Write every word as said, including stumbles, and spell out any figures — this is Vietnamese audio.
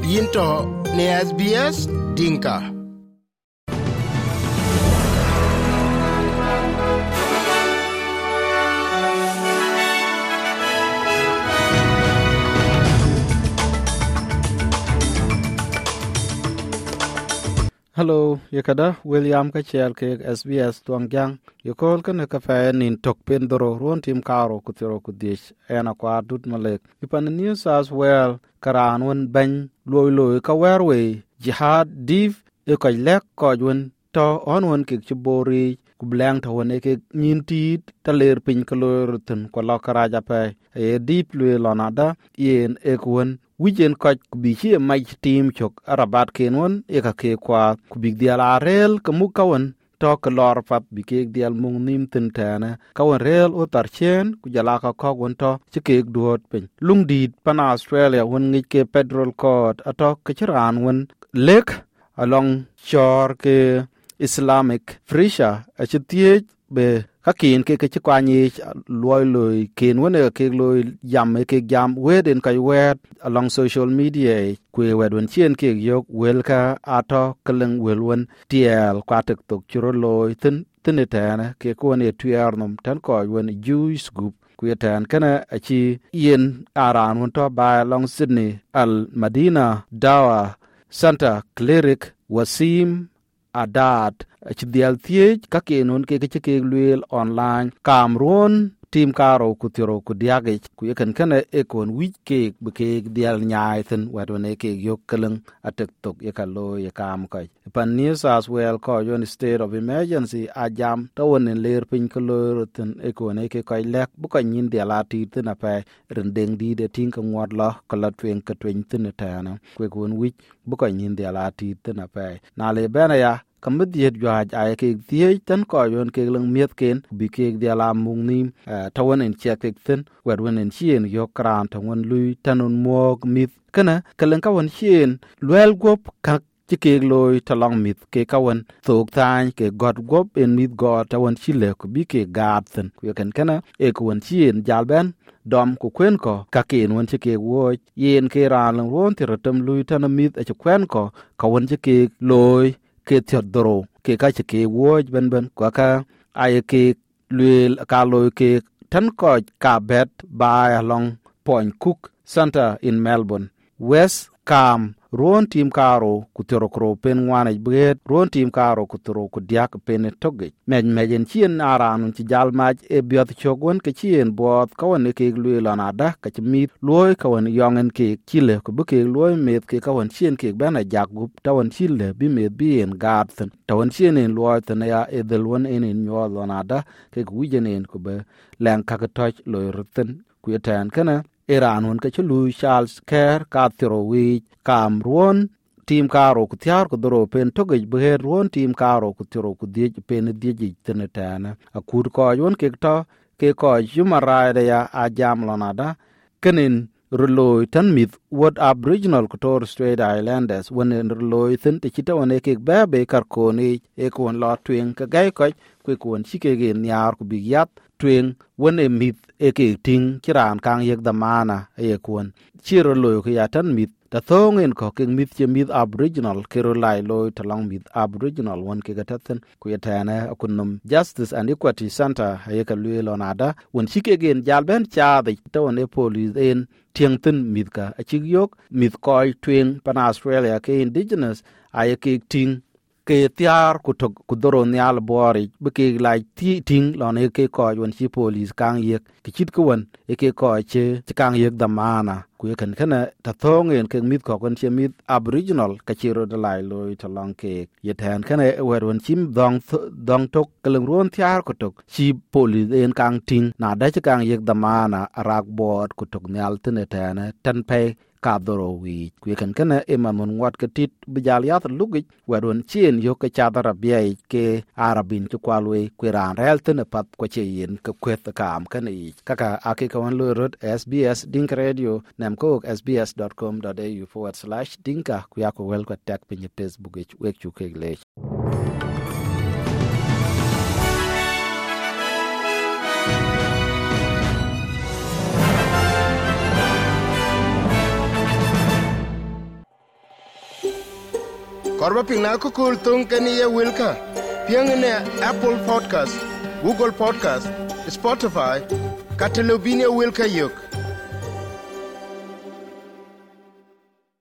Yinto ne S B S Dinka. Hello, yakada William Kachel ke S B S Tuangyang. Yokol kan ka fa nin tok pendoro ron tim karo kutiro kudish ena kwa dut malek. Ipan New South Wales karan won ban loy loy ka werwe jihad div e ka lek ko won to on won ke chibori ku blang to won e ke nyinti taler pin kalorten ko la karaja pe e deep loy lonada yen e kwon wijen koch kubichi mai team chok arabat kenwon eka ke kwa kubik dial arel kamukawan to kalor pap bikek dial mung nim tentana kawan rel o tarchen kujala ka kogwon to chikek duot pin lungdit pana Australia won ngike federal court ato kichiran won lek along shore ke Islamic Frisha achitie be kakin ke ke kwani loy loy ken wona ke loy yam ke jam weden kay wed along social media ku wedon chien ke yok welka ato keleng welwon tiel kwatek tok churo loy tin tinetana ke ko ne tuyarnum tan ko won Jewish group ku yetan kana achi yen aran won to ba long Sydney al Madina Dawa Santa Cleric Wasim Adat chidial thiech kakenon ke ke luel online Cameroon tim karo kutiro kudiage ku yekan kana ekon wich ke beke dial nyaay ten wadone ke yok keleng atek tok yekalo yekam kai pan New South Wales ko yon state of emergency ajam tawon ler pin kalo ten ekon ke kai lek bu ka nyin diala ti ten apa rendeng di de tin ka ngwad la kala twen ka twen ten tana ku ekon wich bu ka nyin diala ti ten apa na le bana ya kamid yet jwaj ay ke thiej tan ko yon ke lang miet ken bi ke dia la mung nim tawon en chek ten wedwen en chien yo kran tawon lui tanun mok mit kana kalen ka won chien luel gop ka ke loy talang mit ke kawan thok tan ke god gop en mit god tawon chile ko bi ke gad ten ku ken kana e ko won chien jalben dom ku kwen ko ka ken won ke wo yen ke ran won tiratam lui tan mit e kwen ko ka won ke loy ke tiodoro ke ka ke woj ben ben kwa ka ay ke luel ka lo ke tan ko ka bet by along Point Cook Center in Melbourne West Cam ron tim karo kutero kro pen wana bret ron tim karo kutero ku diak pen toge men mejen chien aran ci jalmaj e biot chogon ke chien bot kawon ke luel anada ka chimit loy kawon yongen ke chile ko buke loy met ke kawon chien ke bana jagup tawon chile bi met bi en garden tawon chien en loy tane ya e delwon en en nyol anada ke wujenen ko be lang ka toch loy ruten ku yetan kana Iran won ka chulu Charles Kerr ka tiro wi Cameroon tim karo ku tiar ku doro pen toge beher ron tim karo ku tiro ku die pen die tenetana akur ko yon ke to ke ko jumarade ya ajam lonada kenin Roloy tan mit what Aboriginal Torres Strait Islanders when roloy tin te chita one ke babe karkoni e kon la twen ka gai ko ku kon chike gen nyar ku bigyat twen when e mit e ke ting kiran kang yek da mana e kon chiro loy ku ya tan mit ta thongen ko ke mit che mit Aboriginal kero lai loy talang mit Aboriginal won ke gataten ku yatana akunum Justice and Equity Center e ka luelo nada won chike gen jalben cha de to one police en tieng tin mit ka achig yok mit koy twen pan Australia ke indigenous ay ke ting ke tiar ku tok ku doro nyal bori be ke lai ti ting lon e ke ko won chi police kang yek ki chit ko won e ke ko che kang yek da mana ku ken kana ta thongen ke mit ko kon che mit Aboriginal ka chiro de lai loy to long ke yeten kana wer won chim dong dong tok keleng ron tiar ku tok chi police en kang ting na da che kang yek da mana rak bot ku tok nyal tene tane tan pe ka doro wi ku ken kana e man mon wat ke tit bijal yat lugi wadon chien yo ke chadara biai ke arabin ku kwalwe ku ran rel tene pat ko che yin ke kwet ka am kan i kaka ake kawan lo rot S B S Dinka Radio nam ko s b s dot com dot a u forward slash dinka ku ya ko wel ko tak pin Facebook e wek chu ke le Korba pina ko kul tung kani ye wilka. Piang ne Apple Podcast, Google Podcast, Spotify, Catalubinia wilka yok.